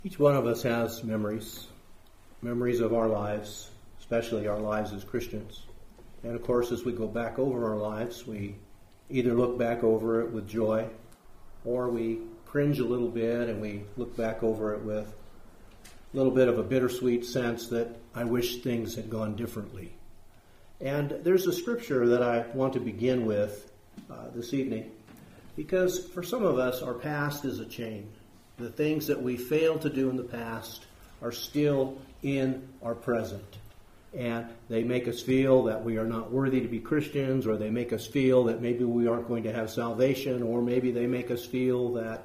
Each one of us has memories of our lives, especially our lives as Christians. And of course, as we go back over our lives, we either look back over it with joy, or we cringe a little bit and we look back over it with a little bit of a bittersweet sense that I wish things had gone differently. And there's a scripture that I want to begin with this evening, because for some of us, our past is a chain. The things that we failed to do in the past are still in our present. And they make us feel that we are not worthy to be Christians, or they make us feel that maybe we aren't going to have salvation, or maybe they make us feel that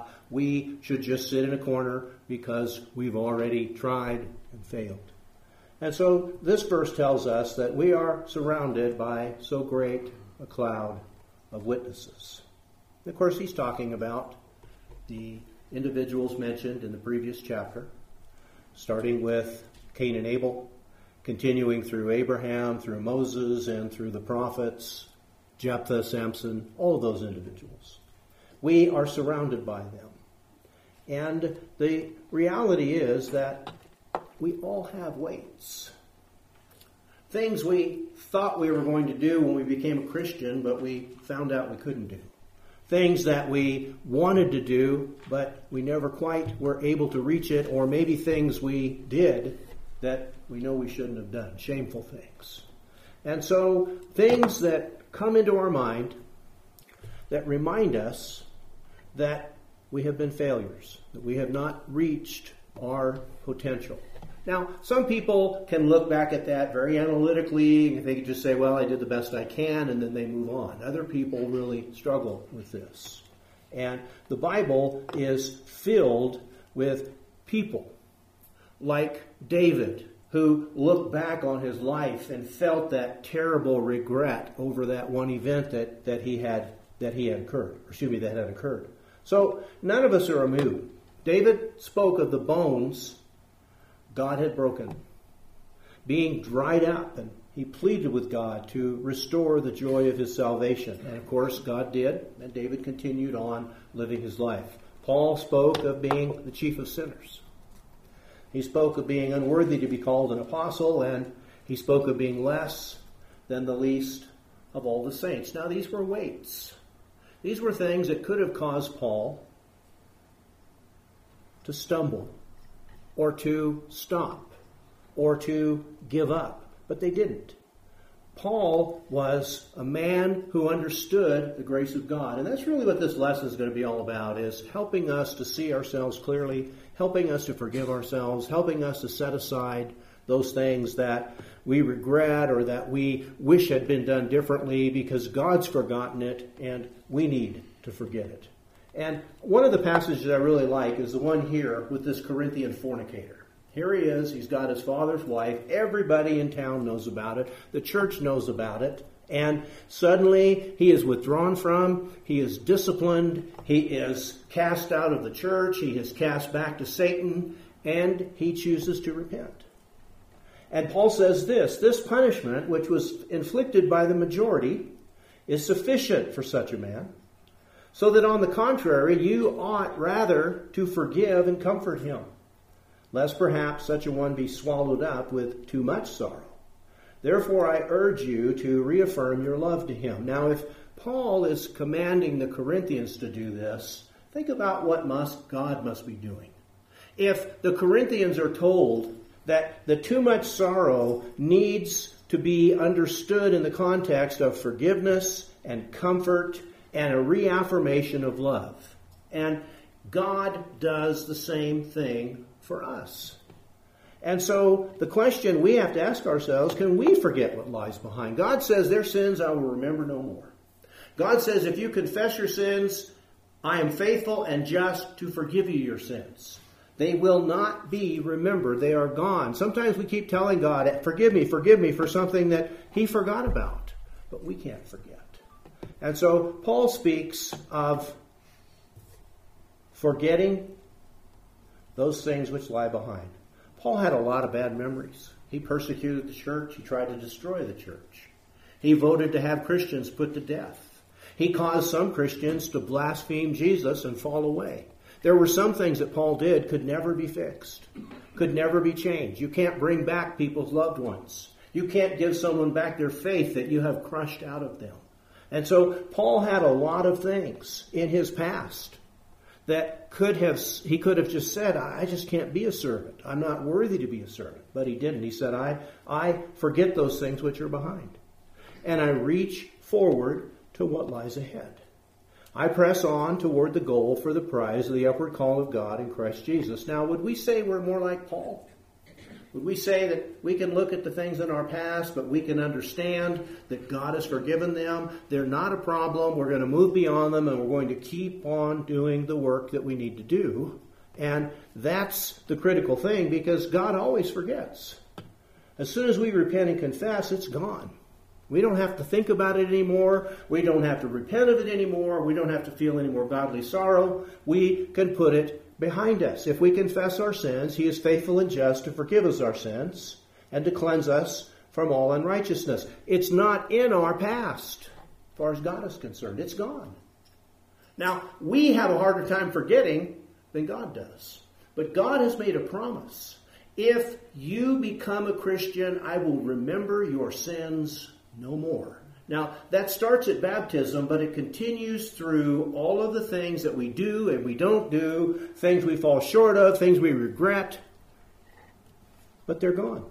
we should just sit in a corner because we've already tried and failed. And so this verse tells us that we are surrounded by so great a cloud of witnesses. And of course, he's talking about the individuals mentioned in the previous chapter, starting with Cain and Abel, continuing through Abraham, through Moses, and through the prophets, Jephthah, Samson, all of those individuals. We are surrounded by them. And the reality is that we all have weights. Things we thought we were going to do when we became a Christian, but we found out we couldn't do. Things that we wanted to do, but we never quite were able to reach it, or maybe things we did that we know we shouldn't have done, shameful things. And so things that come into our mind that remind us that we have been failures, that we have not reached our potential. Now, some people can look back at that very analytically, and they can just say, well, I did the best I can, and then they move on. Other people really struggle with this. And the Bible is filled with people like David, who looked back on his life and felt that terrible regret over that one event that had occurred. So none of us are immune. David spoke of the bones God had broken, being dried up, and he pleaded with God to restore the joy of his salvation. And of course, God did, and David continued on living his life. Paul spoke of being the chief of sinners. He spoke of being unworthy to be called an apostle, and he spoke of being less than the least of all the saints. Now, these were weights. These were things that could have caused Paul to stumble, or to stop, or to give up. But they didn't. Paul was a man who understood the grace of God. And that's really what this lesson is going to be all about, is helping us to see ourselves clearly, helping us to forgive ourselves, helping us to set aside those things that we regret or that we wish had been done differently, because God's forgotten it and we need to forget it. And one of the passages I really like is the one here with this Corinthian fornicator. Here he is. He's got his father's wife. Everybody in town knows about it. The church knows about it. And suddenly he is withdrawn from, he is disciplined, he is cast out of the church, he is cast back to Satan, and he chooses to repent. And Paul says this punishment, which was inflicted by the majority, is sufficient for such a man, so that on the contrary, you ought rather to forgive and comfort him, lest perhaps such a one be swallowed up with too much sorrow. Therefore I urge you to reaffirm your love to him. Now, if Paul is commanding the Corinthians to do this, think about what God must be doing. If the Corinthians are told that the too much sorrow needs to be understood in the context of forgiveness and comfort and a reaffirmation of love. And God does the same thing for us. And so the question we have to ask ourselves, can we forget what lies behind? God says, their sins I will remember no more. God says, if you confess your sins, I am faithful and just to forgive you your sins. They will not be remembered. They are gone. Sometimes we keep telling God, forgive me for something that he forgot about. But we can't forget. And so Paul speaks of forgetting those things which lie behind. Paul had a lot of bad memories. He persecuted the church. He tried to destroy the church. He voted to have Christians put to death. He caused some Christians to blaspheme Jesus and fall away. There were some things that Paul did could never be fixed, could never be changed. You can't bring back people's loved ones. You can't give someone back their faith that you have crushed out of them. And so Paul had a lot of things in his past that he could have just said, I just can't be a servant. I'm not worthy to be a servant. But he didn't. He said, I forget those things which are behind. And I reach forward to what lies ahead. I press on toward the goal for the prize of the upward call of God in Christ Jesus. Now, would we say we're more like Paul? Would we say that we can look at the things in our past, but we can understand that God has forgiven them? They're not a problem. We're going to move beyond them, and we're going to keep on doing the work that we need to do. And that's the critical thing, because God always forgets. As soon as we repent and confess, it's gone. We don't have to think about it anymore. We don't have to repent of it anymore. We don't have to feel any more godly sorrow. We can put it behind us. If we confess our sins, He is faithful and just to forgive us our sins and to cleanse us from all unrighteousness. It's not in our past, as far as God is concerned. It's gone. Now, we have a harder time forgetting than God does. But God has made a promise. If you become a Christian, I will remember your sins no more. Now, that starts at baptism, but it continues through all of the things that we do and we don't do, things we fall short of, things we regret, but they're gone.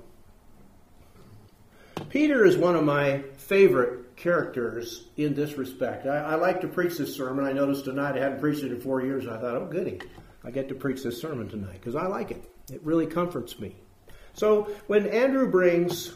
Peter is one of my favorite characters in this respect. I like to preach this sermon. I noticed tonight I hadn't preached it in 4 years. I thought, oh, goody. I get to preach this sermon tonight because I like it. It really comforts me. So when Andrew brings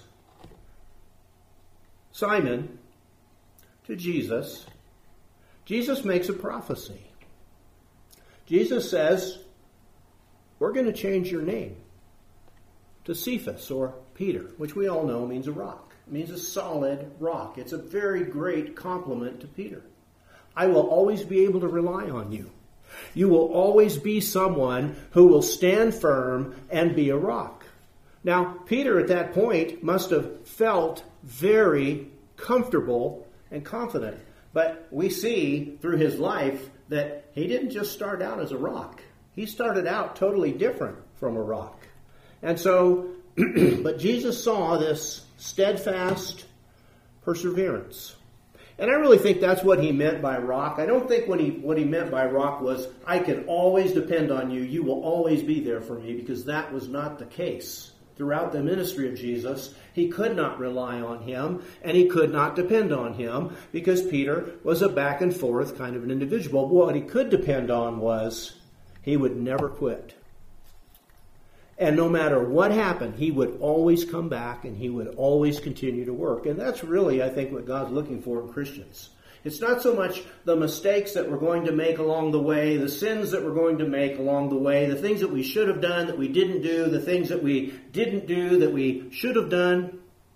Simon to Jesus, Jesus makes a prophecy. Jesus says, we're going to change your name to Cephas, or Peter, which we all know means a rock. It means a solid rock. It's a very great compliment to Peter. I will always be able to rely on you. You will always be someone who will stand firm and be a rock. Now, Peter at that point must have felt very comfortable and confident. But we see through his life that he didn't just start out as a rock. He started out totally different from a rock. And so, but Jesus saw this steadfast perseverance. And I really think that's what he meant by rock. I don't think what he meant by rock was, I can always depend on you. You will always be there for me, because that was not the case. Throughout the ministry of Jesus, he could not rely on him, and he could not depend on him, because Peter was a back and forth kind of an individual. What he could depend on was he would never quit. And no matter what happened, he would always come back and he would always continue to work. And that's really, I think, what God's looking for in Christians. It's not so much the mistakes that we're going to make along the way, the sins that we're going to make along the way, the things that we should have done that we didn't do, the things that we didn't do that we should have done.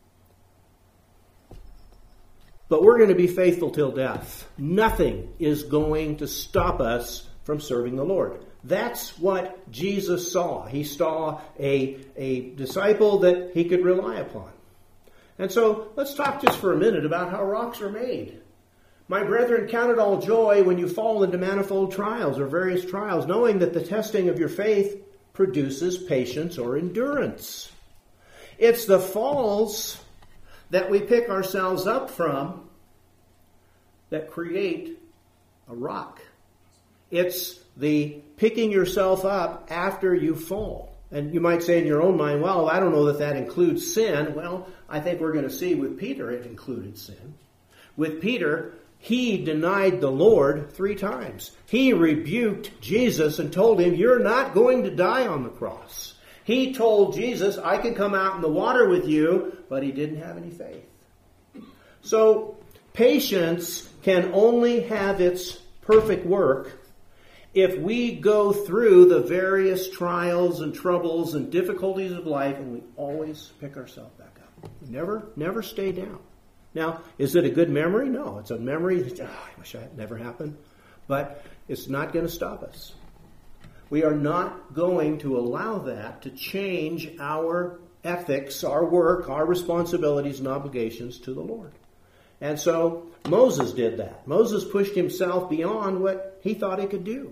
But we're going to be faithful till death. Nothing is going to stop us from serving the Lord. That's what Jesus saw. He saw a disciple that he could rely upon. And so let's talk just for a minute about how rocks are made. My brethren, count it all joy when you fall into manifold trials or various trials, knowing that the testing of your faith produces patience or endurance. It's the falls that we pick ourselves up from that create a rock. It's the picking yourself up after you fall. And you might say in your own mind, well, I don't know that includes sin. Well, I think we're going to see with Peter it included sin. With Peter, he denied the Lord 3 times. He rebuked Jesus and told him, you're not going to die on the cross. He told Jesus, I can come out in the water with you, but he didn't have any faith. So patience can only have its perfect work if we go through the various trials and troubles and difficulties of life and we always pick ourselves back up. Never stay down. Now, is it a good memory? No, it's a memory that, I wish that never happened. But it's not going to stop us. We are not going to allow that to change our ethics, our work, our responsibilities and obligations to the Lord. And so Moses did that. Moses pushed himself beyond what he thought he could do.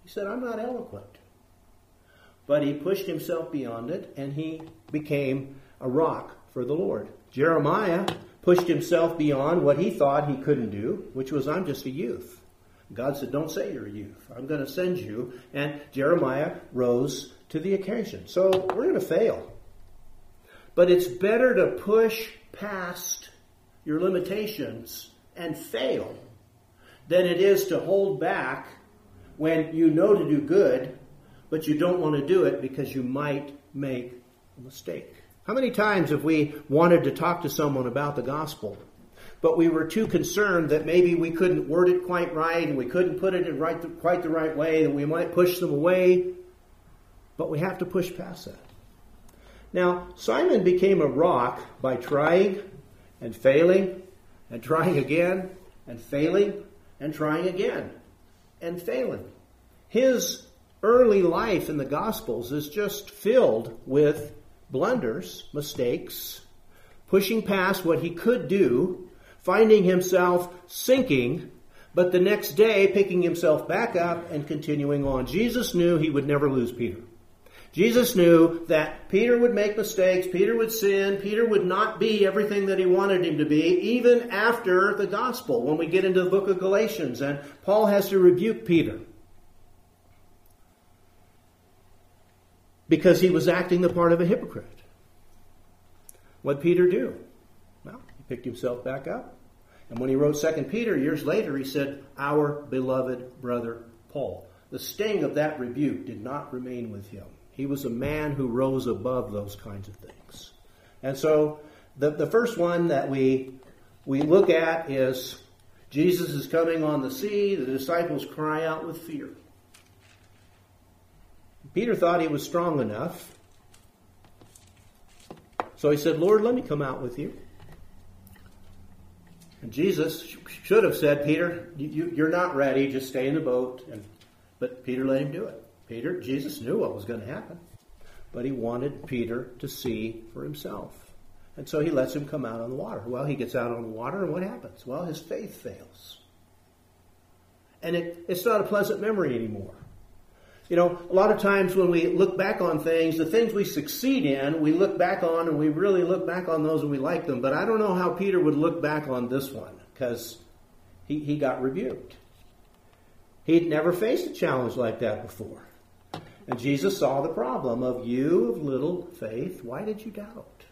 He said, I'm not eloquent. But he pushed himself beyond it, and he became a rock for the Lord. Jeremiah pushed himself beyond what he thought he couldn't do, which was, I'm just a youth. God said, don't say you're a youth. I'm going to send you. And Jeremiah rose to the occasion. So we're going to fail. But it's better to push past your limitations and fail than it is to hold back when you know to do good, but you don't want to do it because you might make a mistake. How many times have we wanted to talk to someone about the gospel, but we were too concerned that maybe we couldn't word it quite right and we couldn't put it in quite the right way, and we might push them away, but we have to push past that. Now, Simon became a rock by trying and failing and trying again and failing and trying again and failing. His early life in the Gospels is just filled with blunders, mistakes, pushing past what he could do, finding himself sinking, but the next day picking himself back up and continuing on. Jesus knew he would never lose Peter. Jesus knew that Peter would make mistakes, Peter would sin, Peter would not be everything that he wanted him to be, even after the gospel, when we get into the book of Galatians, and Paul has to rebuke Peter because he was acting the part of a hypocrite. What did Peter do? Well, he picked himself back up. And when he wrote 2 Peter years later, he said, our beloved brother Paul. The sting of that rebuke did not remain with him. He was a man who rose above those kinds of things. And so the first one that we look at is Jesus is coming on the sea. The disciples cry out with fear. Peter thought he was strong enough. So he said, Lord, let me come out with you. And Jesus should have said, Peter, you're not ready. Just stay in the boat. But Peter let him do it. Jesus knew what was going to happen. But he wanted Peter to see for himself. And so he lets him come out on the water. Well, he gets out on the water, and what happens? Well, his faith fails. And it's not a pleasant memory anymore. You know, a lot of times when we look back on things, the things we succeed in, we look back on, and we really look back on those and we like them. But I don't know how Peter would look back on this one, because he got rebuked. He'd never faced a challenge like that before. And Jesus saw the problem of you of little faith. Why did you doubt?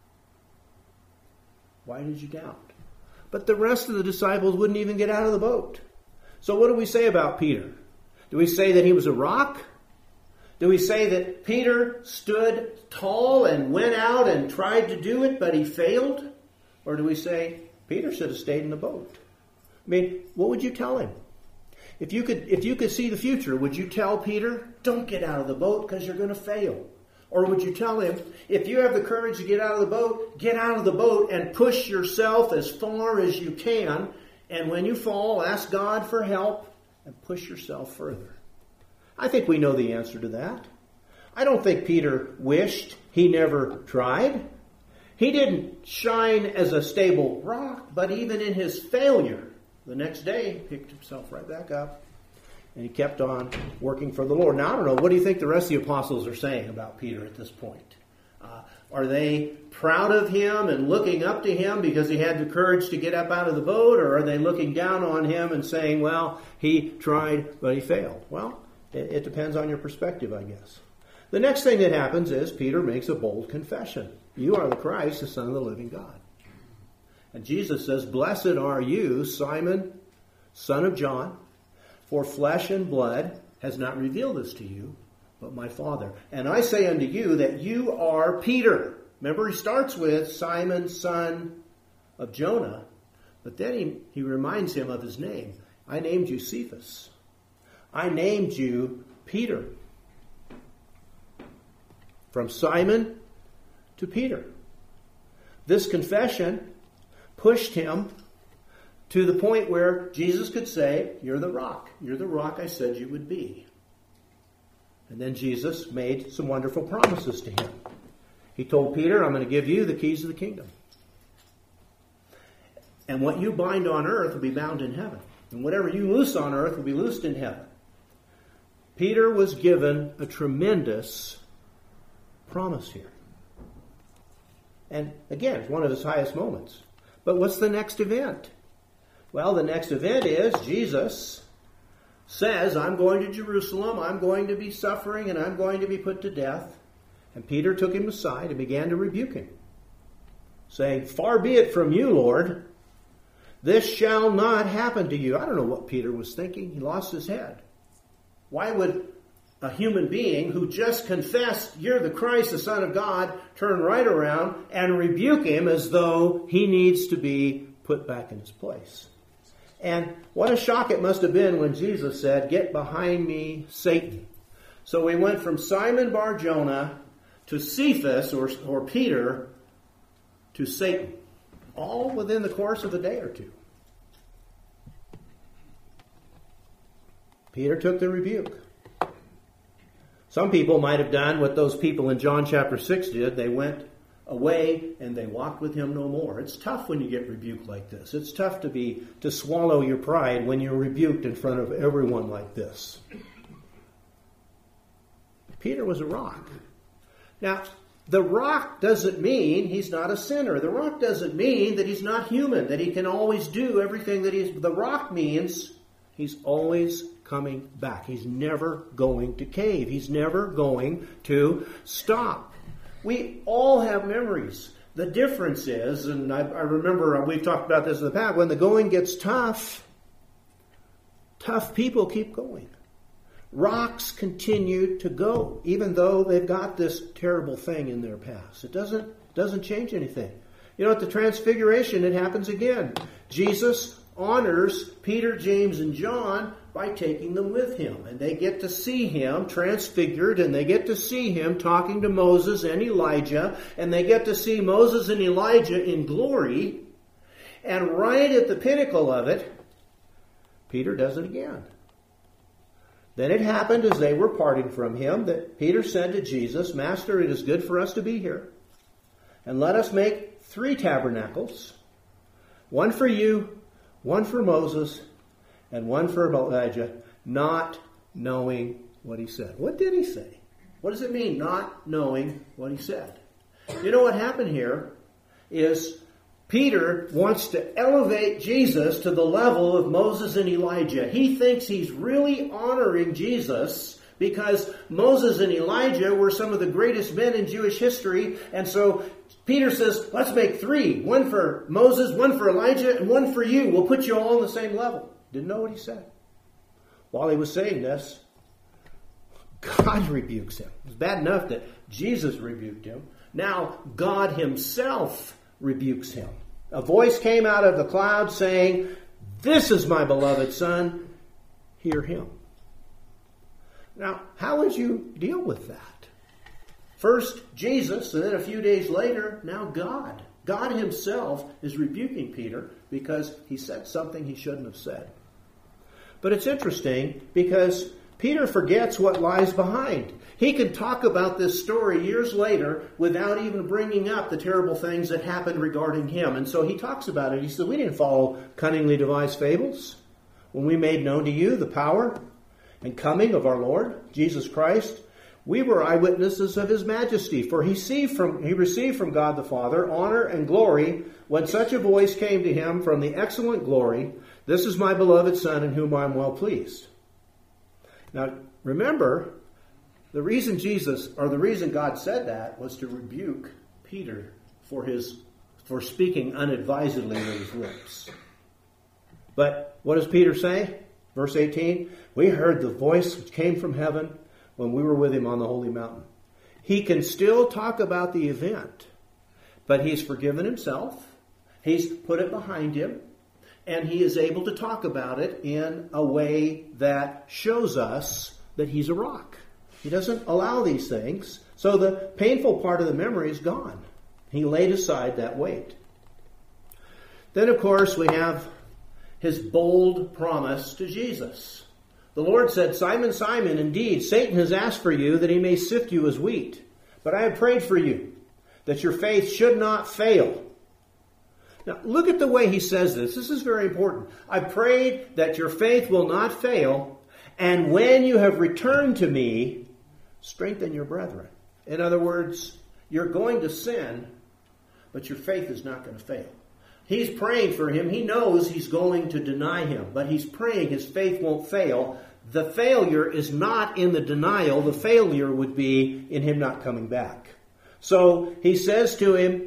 Why did you doubt? But the rest of the disciples wouldn't even get out of the boat. So what do we say about Peter? Do we say that he was a rock? Do we say that Peter stood tall and went out and tried to do it, but he failed? Or do we say Peter should have stayed in the boat? I mean, what would you tell him? If you could see the future, would you tell Peter, don't get out of the boat because you're going to fail? Or would you tell him, if you have the courage to get out of the boat and push yourself as far as you can, and when you fall, ask God for help and push yourself further? I think we know the answer to that. I don't think Peter wished he never tried. He didn't shine as a stable rock, but even in his failure, the next day, he picked himself right back up, and he kept on working for the Lord. Now, I don't know, what do you think the rest of the apostles are saying about Peter at this point? Are they proud of him and looking up to him because he had the courage to get up out of the boat? Or are they looking down on him and saying, well, he tried, but he failed? Well, it depends on your perspective, I guess. The next thing that happens is Peter makes a bold confession. You are the Christ, the Son of the living God. And Jesus says, blessed are you, Simon, son of John, for flesh and blood has not revealed this to you, but my Father. And I say unto you that you are Peter. Remember, he starts with Simon, son of Jonah, but then he reminds him of his name. I named you Cephas. I named you Peter. From Simon to Peter. This confession pushed him to the point where Jesus could say, you're the rock. You're the rock I said you would be. And then Jesus made some wonderful promises to him. He told Peter, I'm going to give you the keys of the kingdom. And what you bind on earth will be bound in heaven. And whatever you loose on earth will be loosed in heaven. Peter was given a tremendous promise here. And again, it's one of his highest moments. But what's the next event? Well, the next event is Jesus says, I'm going to Jerusalem, I'm going to be suffering, and I'm going to be put to death. And Peter took him aside and began to rebuke him, saying, far be it from you, Lord. This shall not happen to you. I don't know what Peter was thinking. He lost his head. Why would a human being who just confessed, you're the Christ, the Son of God, turn right around and rebuke him as though he needs to be put back in his place? And what a shock it must have been when Jesus said, get behind me, Satan. So we went from Simon Bar-Jonah to Cephas, or Peter, to Satan, all within the course of a day or two. Peter took the rebuke. Some people might have done what those people in John chapter 6 did. They went away and they walked with him no more. It's tough when you get rebuked like this. It's tough to swallow your pride when you're rebuked in front of everyone like this. Peter was a rock. Now, the rock doesn't mean he's not a sinner. The rock doesn't mean that he's not human, that he can always do everything that he's... The rock means he's always coming back. He's never going to cave. He's never going to stop. We all have memories. The difference is, and I remember we've talked about this in the past, when the going gets tough, tough people keep going. Rocks continue to go, even though they've got this terrible thing in their past. It doesn't change anything. You know, at the Transfiguration, it happens again. Jesus honors Peter, James, and John by taking them with him. And they get to see him transfigured, and they get to see him talking to Moses and Elijah, and they get to see Moses and Elijah in glory. And right at the pinnacle of it, Peter does it again. Then it happened as they were parting from him that Peter said to Jesus, Master, it is good for us to be here. And let us make 3 tabernacles, one for you, one for Moses, and one for Elijah, not knowing what he said. What did he say? What does it mean, not knowing what he said? You know what happened here is Peter wants to elevate Jesus to the level of Moses and Elijah. He thinks he's really honoring Jesus because Moses and Elijah were some of the greatest men in Jewish history. And so Peter says, let's make 3. One for Moses, one for Elijah, and one for you. We'll put you all on the same level. Didn't know what he said. While he was saying this, God rebukes him. It was bad enough that Jesus rebuked him. Now God himself rebukes him. A voice came out of the cloud saying, this is my beloved Son, hear him. Now, how would you deal with that? First Jesus, and then a few days later, now God. God himself is rebuking Peter because he said something he shouldn't have said. But it's interesting because Peter forgets what lies behind. He can talk about this story years later without even bringing up the terrible things that happened regarding him. And so he talks about it. He said, we didn't follow cunningly devised fables when we made known to you the power and coming of our Lord Jesus Christ. We were eyewitnesses of his majesty, for he received from God the Father honor and glory when such a voice came to him from the excellent glory, this is my beloved Son in whom I am well pleased. Now, remember, the reason God said that was to rebuke Peter for speaking unadvisedly with his lips. But what does Peter say? Verse 18, we heard the voice which came from heaven when we were with him on the holy mountain. He can still talk about the event, but he's forgiven himself. He's put it behind him. And he is able to talk about it in a way that shows us that he's a rock. He doesn't allow these things. So the painful part of the memory is gone. He laid aside that weight. Then, of course, we have his bold promise to Jesus. The Lord said, Simon, Simon, indeed, Satan has asked for you that he may sift you as wheat. But I have prayed for you, that your faith should not fail. Now, look at the way he says this. This is very important. I prayed that your faith will not fail, And when you have returned to me, strengthen your brethren. In other words, you're going to sin, but your faith is not going to fail. He's praying for him. He knows he's going to deny him, but he's praying his faith won't fail. The failure is not in the denial. The failure would be in him not coming back. So he says to him,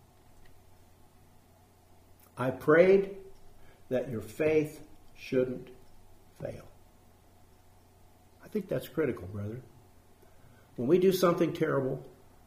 I prayed that your faith shouldn't fail. I think that's critical, brother. When we do something terrible,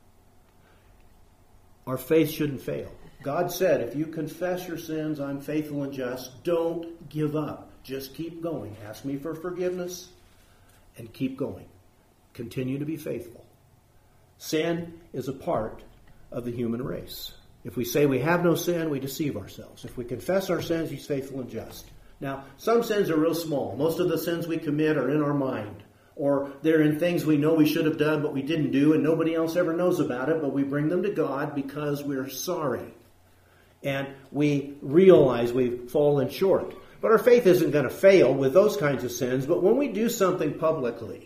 our faith shouldn't fail. God said, if you confess your sins, I'm faithful and just. Don't give up. Just keep going. Ask me for forgiveness and keep going. Continue to be faithful. Sin is a part of the human race. If we say we have no sin, we deceive ourselves. If we confess our sins, he's faithful and just. Now, some sins are real small. Most of the sins we commit are in our mind. Or they're in things we know we should have done, but we didn't do, and nobody else ever knows about it, but we bring them to God because we're sorry. And we realize we've fallen short. But our faith isn't going to fail with those kinds of sins. But when we do something publicly,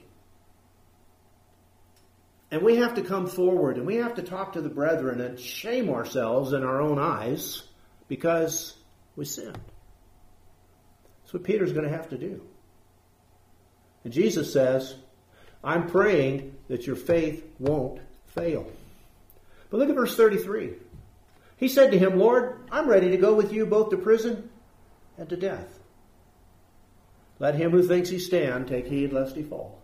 and we have to come forward, and we have to talk to the brethren and shame ourselves in our own eyes because we sinned. That's what Peter's going to have to do. And Jesus says, I'm praying that your faith won't fail. But look at verse 33. He said to him, Lord, I'm ready to go with you both to prison and to death. Let him who thinks he stand take heed lest he fall.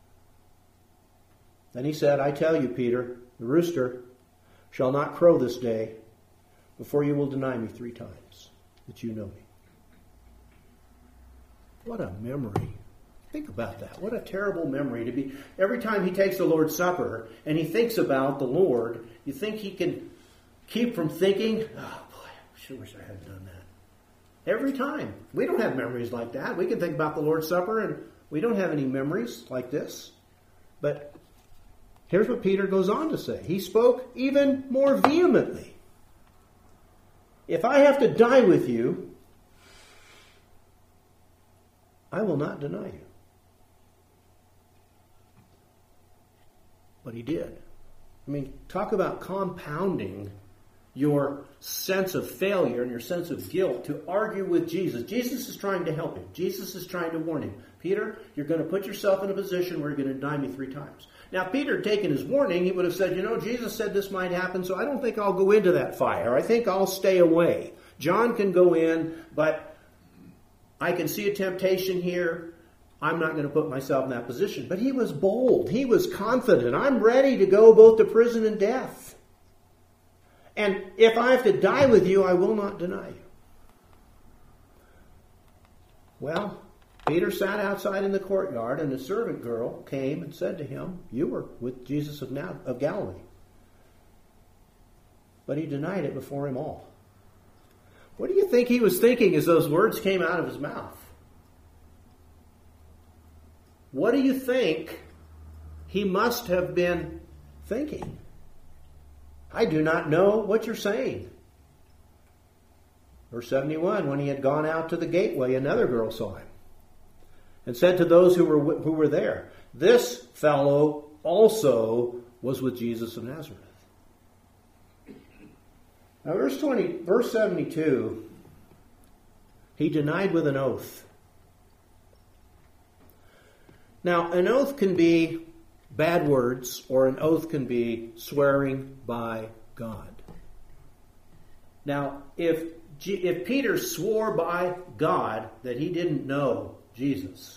Then he said, I tell you, Peter, the rooster shall not crow this day before you will deny me 3 times that you know me. What a memory. Think about that. What a terrible memory to be. Every time he takes the Lord's Supper and he thinks about the Lord, you think he can keep from thinking, oh boy, I sure wish I hadn't done that. Every time. We don't have memories like that. We can think about the Lord's Supper and we don't have any memories like this. But here's what Peter goes on to say. He spoke even more vehemently. If I have to die with you, I will not deny you. But he did. I mean, talk about compounding your sense of failure and your sense of guilt to argue with Jesus. Jesus is trying to help him. Jesus is trying to warn him. Peter, you're going to put yourself in a position where you're going to deny me 3 times. Now, if Peter had taken his warning, he would have said, Jesus said this might happen, so I don't think I'll go into that fire. I think I'll stay away. John can go in, but I can see a temptation here. I'm not going to put myself in that position. But he was bold. He was confident. I'm ready to go both to prison and death. And if I have to die with you, I will not deny you. Well, Peter sat outside in the courtyard, and a servant girl came and said to him, you were with Jesus of Galilee. But he denied it before them all. What do you think he was thinking as those words came out of his mouth? What do you think he must have been thinking? I do not know what you're saying. Verse 71, when he had gone out to the gateway, another girl saw him and said to those who were there, this fellow also was with Jesus of Nazareth. Now verse 72, he denied with an oath. Now, an oath can be bad words, or an oath can be swearing by God. Now, if Peter swore by God that he didn't know Jesus,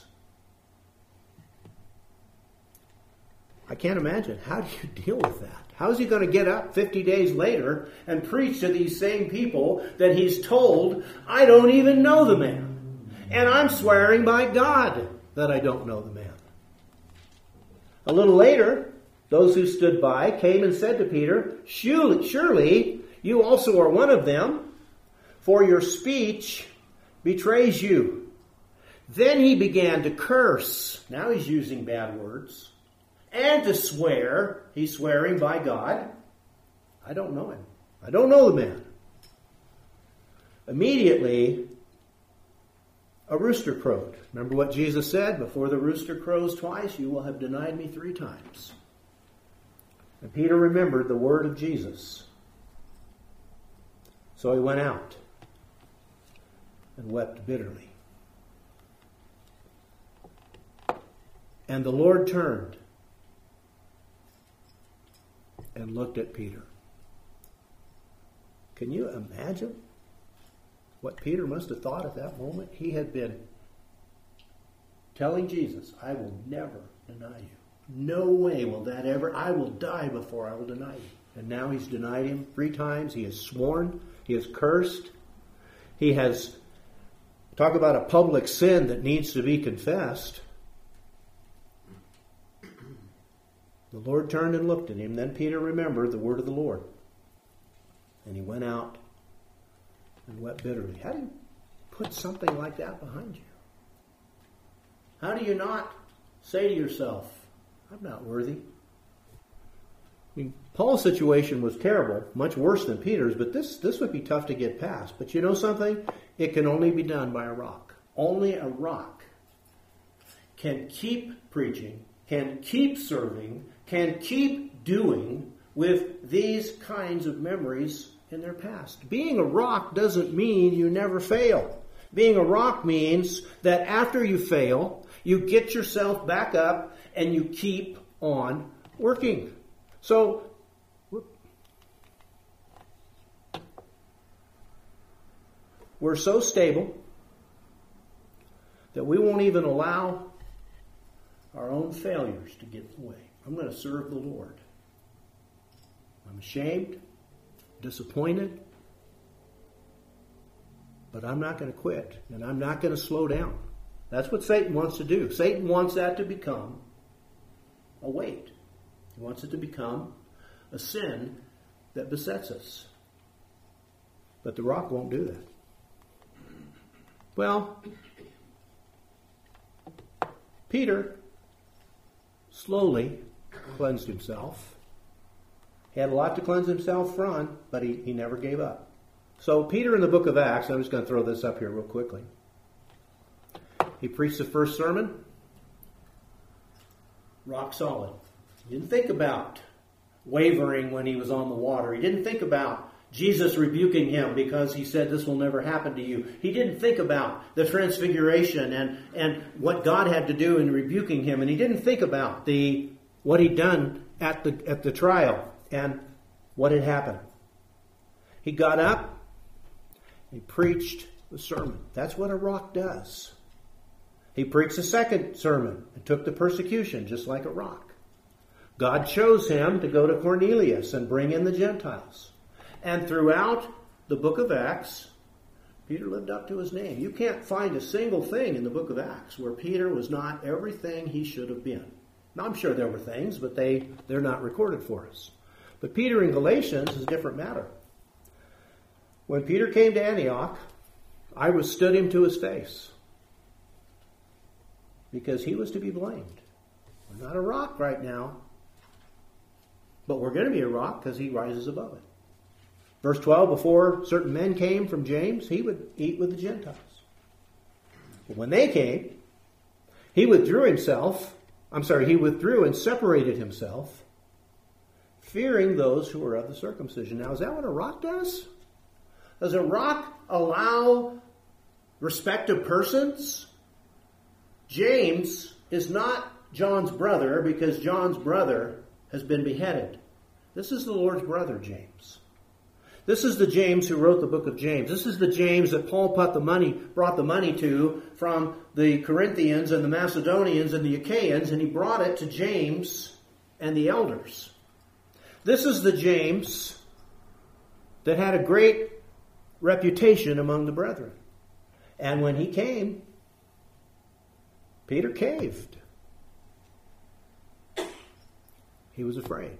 I can't imagine. How do you deal with that? How is he going to get up 50 days later and preach to these same people that he's told, I don't even know the man, and I'm swearing by God that I don't know the man? A little later, those who stood by came and said to Peter, surely you also are one of them, for your speech betrays you. Then he began to curse. Now he's using bad words. And to swear. He's swearing by God. I don't know him. I don't know the man. Immediately, a rooster crowed. Remember what Jesus said? Before the rooster crows twice, you will have denied me 3 times. And Peter remembered the word of Jesus. So he went out and wept bitterly. And the Lord turned and looked at Peter. Can you imagine what Peter must have thought at that moment? He had been telling Jesus, I will never deny you. No way will that ever, I will die before I will deny you. And now he's denied him 3 times. He has sworn. He has cursed. He has, talk about a public sin that needs to be confessed. The Lord turned and looked at him. Then Peter remembered the word of the Lord. And he went out and wept bitterly. How do you put something like that behind you? How do you not say to yourself, I'm not worthy? I mean, Paul's situation was terrible, much worse than Peter's, but this would be tough to get past. But you know something? It can only be done by a rock. Only a rock can keep preaching, can keep serving, can keep doing with these kinds of memories in their past. Being a rock doesn't mean you never fail. Being a rock means that after you fail, you get yourself back up and you keep on working. So, we're so stable that we won't even allow our own failures to get in the way. I'm going to serve the Lord. I'm ashamed, disappointed, but I'm not going to quit, and I'm not going to slow down. That's what Satan wants to do. Satan wants that to become a weight. He wants it to become a sin that besets us. But the rock won't do that. Well, Peter slowly cleansed himself. He had a lot to cleanse himself from, but he never gave up. So Peter in the book of Acts, I'm just going to throw this up here real quickly. He preached the first sermon, rock solid. He didn't think about wavering when he was on the water. He didn't think about Jesus rebuking him because he said this will never happen to you. He didn't think about the transfiguration and what God had to do in rebuking him. And he didn't think about what he'd done at the trial and what had happened. He got up, he preached the sermon. That's what a rock does. He preached a second sermon and took the persecution just like a rock. God chose him to go to Cornelius and bring in the Gentiles. And throughout the book of Acts, Peter lived up to his name. You can't find a single thing in the book of Acts where Peter was not everything he should have been. Now, I'm sure there were things, but they're not recorded for us. But Peter in Galatians is a different matter. When Peter came to Antioch, I withstood him to his face because he was to be blamed. We're not a rock right now, but we're going to be a rock because he rises above it. Verse 12, before certain men came from James, he would eat with the Gentiles. But when they came, he withdrew and separated himself, fearing those who were of the circumcision. Now, is that what a rock does? Does a rock allow respect of persons? James is not John's brother because John's brother has been beheaded. This is the Lord's brother, James. This is the James who wrote the book of James. This is the James that Paul brought the money to from the Corinthians and the Macedonians and the Achaeans, and he brought it to James and the elders. This is the James that had a great reputation among the brethren. And when he came, Peter caved. He was afraid.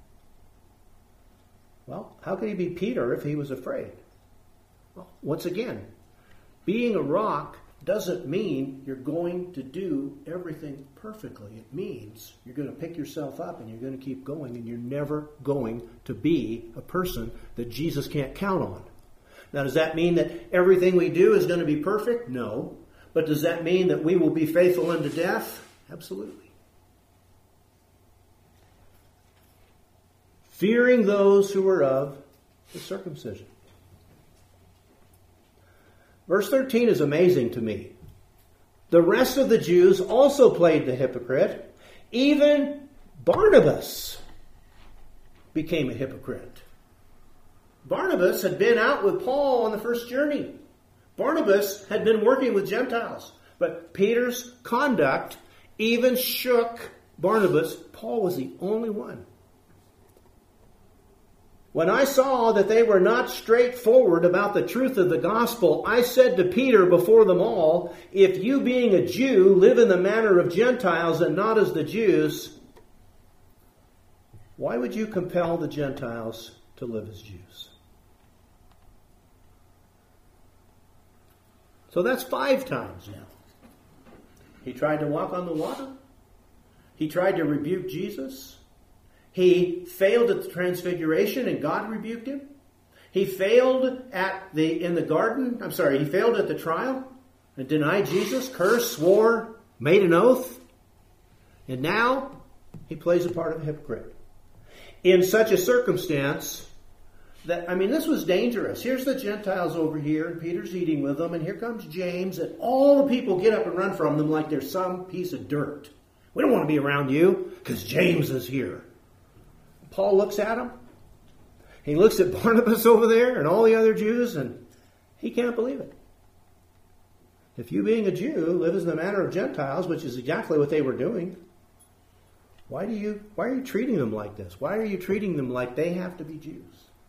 Well, how could he be Peter if he was afraid? Well, once again, being a rock doesn't mean you're going to do everything perfectly. It means you're going to pick yourself up and you're going to keep going, and you're never going to be a person that Jesus can't count on. Now, does that mean that everything we do is going to be perfect? No. But does that mean that we will be faithful unto death? Absolutely. Fearing those who are of the circumcision. Verse 13 is amazing to me. The rest of the Jews also played the hypocrite. Even Barnabas became a hypocrite. Barnabas had been out with Paul on the first journey. Barnabas had been working with Gentiles. But Peter's conduct even shook Barnabas. Paul was the only one. When I saw that they were not straightforward about the truth of the gospel, I said to Peter before them all, if you being a Jew live in the manner of Gentiles and not as the Jews, why would you compel the Gentiles to live as Jews? So that's 5 times now. He tried to walk on the water. He tried to rebuke Jesus. He failed at the transfiguration and God rebuked him. He failed in the garden. He failed at the trial and denied Jesus, cursed, swore, made an oath. And now he plays a part of a hypocrite. In such a circumstance this was dangerous. Here's the Gentiles over here and Peter's eating with them and here comes James and all the people get up and run from them like they're some piece of dirt. We don't want to be around you because James is here. Paul looks at him. He looks at Barnabas over there and all the other Jews, and he can't believe it. If you being a Jew live as the manner of Gentiles, which is exactly what they were doing, why are you treating them like this? Why are you treating them like they have to be Jews?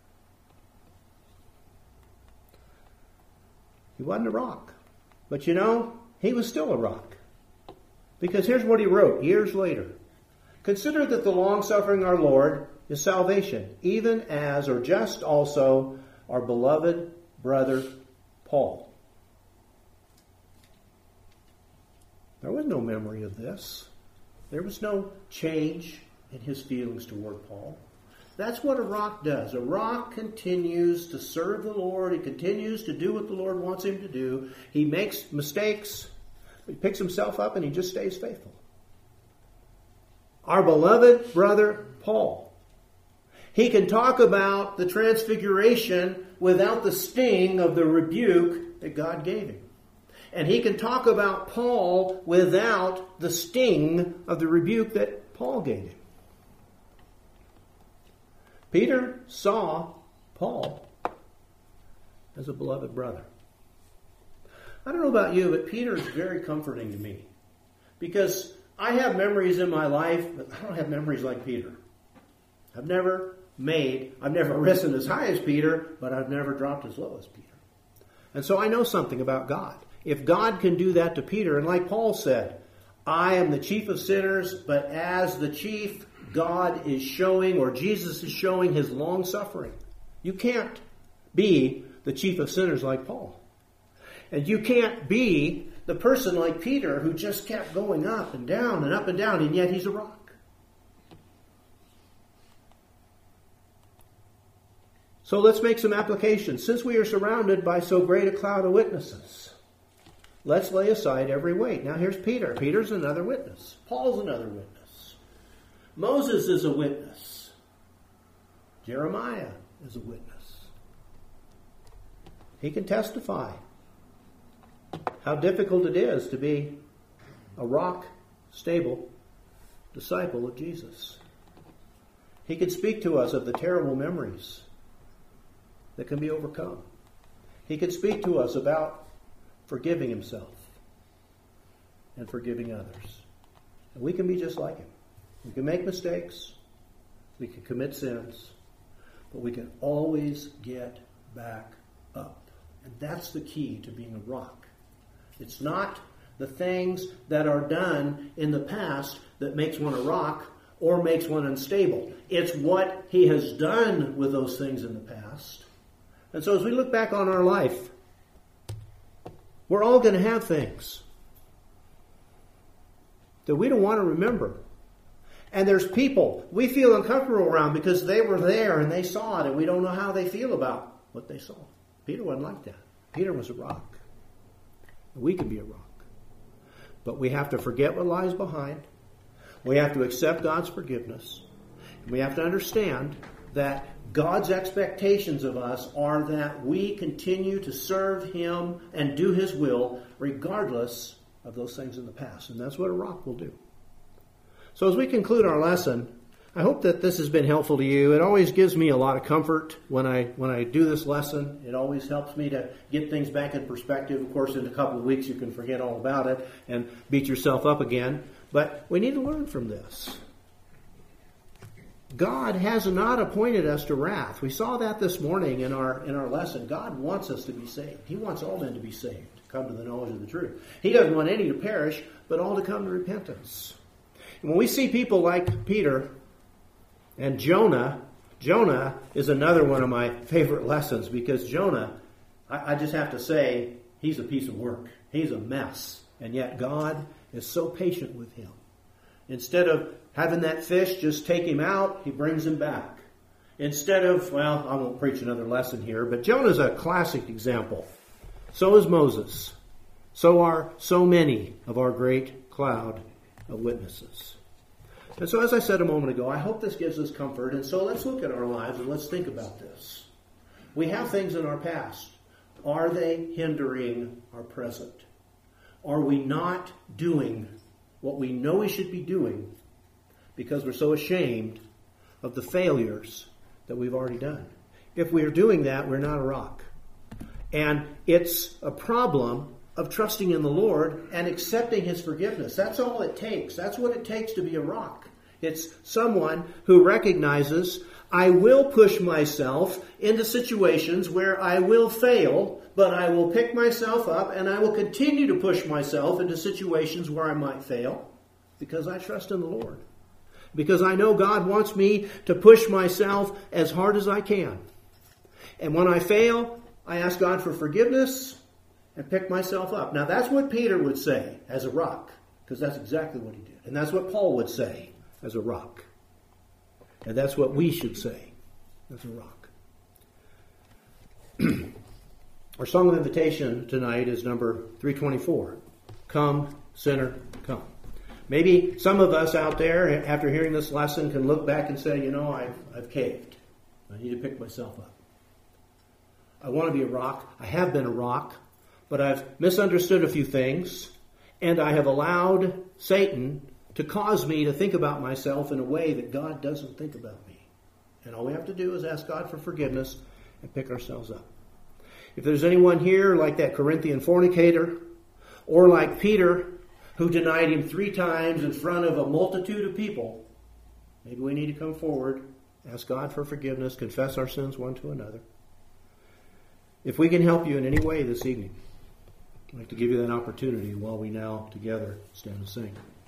He wasn't a rock. But he was still a rock. Because here's what he wrote years later. Consider that the long-suffering our Lord is salvation, even as, or just also, our beloved brother Paul. There was no memory of this. There was no change in his feelings toward Paul. That's what a rock does. A rock continues to serve the Lord. He continues to do what the Lord wants him to do. He makes mistakes. He picks himself up and he just stays faithful. Our beloved brother Paul. He can talk about the transfiguration without the sting of the rebuke that God gave him. And he can talk about Paul without the sting of the rebuke that Paul gave him. Peter saw Paul as a beloved brother. I don't know about you, but Peter is very comforting to me. Because I have memories in my life, but I don't have memories like Peter. I've never risen as high as Peter, but I've never dropped as low as Peter. And so I know something about God. If God can do that to Peter, and like Paul said, I am the chief of sinners, but as the chief, God is showing, or Jesus is showing his long suffering. You can't be the chief of sinners like Paul. And you can't be the person like Peter who just kept going up and down and up and down, and yet he's a rock. So let's make some applications. Since we are surrounded by so great a cloud of witnesses, let's lay aside every weight. Now here's Peter. Peter's another witness. Paul's another witness. Moses is a witness. Jeremiah is a witness. He can testify how difficult it is to be a rock, stable disciple of Jesus. He can speak to us of the terrible memories that can be overcome. He can speak to us about forgiving himself and forgiving others. And we can be just like him. We can make mistakes. We can commit sins. But we can always get back up. And that's the key to being a rock. It's not the things that are done in the past that makes one a rock or makes one unstable. It's what he has done with those things in the past. And so as we look back on our life, we're all going to have things that we don't want to remember. And there's people we feel uncomfortable around because they were there and they saw it, and we don't know how they feel about what they saw. Peter wasn't like that. Peter was a rock. We can be a rock. But we have to forget what lies behind. We have to accept God's forgiveness. We have to understand that God's expectations of us are that we continue to serve Him and do His will regardless of those things in the past. And that's what a rock will do. So as we conclude our lesson, I hope that this has been helpful to you. It always gives me a lot of comfort when I do this lesson. It always helps me to get things back in perspective. Of course, in a couple of weeks you can forget all about it and beat yourself up again. But we need to learn from this. God has not appointed us to wrath. We saw that this morning in our lesson. God wants us to be saved. He wants all men to be saved, to come to the knowledge of the truth. He doesn't want any to perish, but all to come to repentance. And when we see people like Peter and Jonah is another one of my favorite lessons, because Jonah, I just have to say, he's a piece of work. He's a mess. And yet God is so patient with him. Instead of having that fish just take him out, He brings him back. Instead of, well, I won't preach another lesson here, but Jonah's a classic example. So is Moses. So are so many of our great cloud of witnesses. And so, as I said a moment ago, I hope this gives us comfort. And so let's look at our lives and let's think about this. We have things in our past. Are they hindering our present? Are we not doing what we know we should be doing because we're so ashamed of the failures that we've already done? If we are doing that, we're not a rock. And it's a problem of trusting in the Lord and accepting His forgiveness. That's all it takes. That's what it takes to be a rock. It's someone who recognizes, I will push myself into situations where I will fail, but I will pick myself up and I will continue to push myself into situations where I might fail because I trust in the Lord. Because I know God wants me to push myself as hard as I can. And when I fail, I ask God for forgiveness and pick myself up. Now that's what Peter would say as a rock, because that's exactly what he did. And that's what Paul would say as a rock. And that's what we should say as a rock. Our song of invitation tonight is number 324. Come, sinner, come. Maybe some of us out there, after hearing this lesson, can look back and say, I've caved. I need to pick myself up. I want to be a rock. I have been a rock, but I've misunderstood a few things, and I have allowed Satan to cause me to think about myself in a way that God doesn't think about me. And all we have to do is ask God for forgiveness and pick ourselves up. If there's anyone here like that Corinthian fornicator, or like Peter, who denied Him 3 times in front of a multitude of people, maybe we need to come forward, ask God for forgiveness, confess our sins one to another. If we can help you in any way this evening, I'd like to give you that opportunity while we now together stand and sing.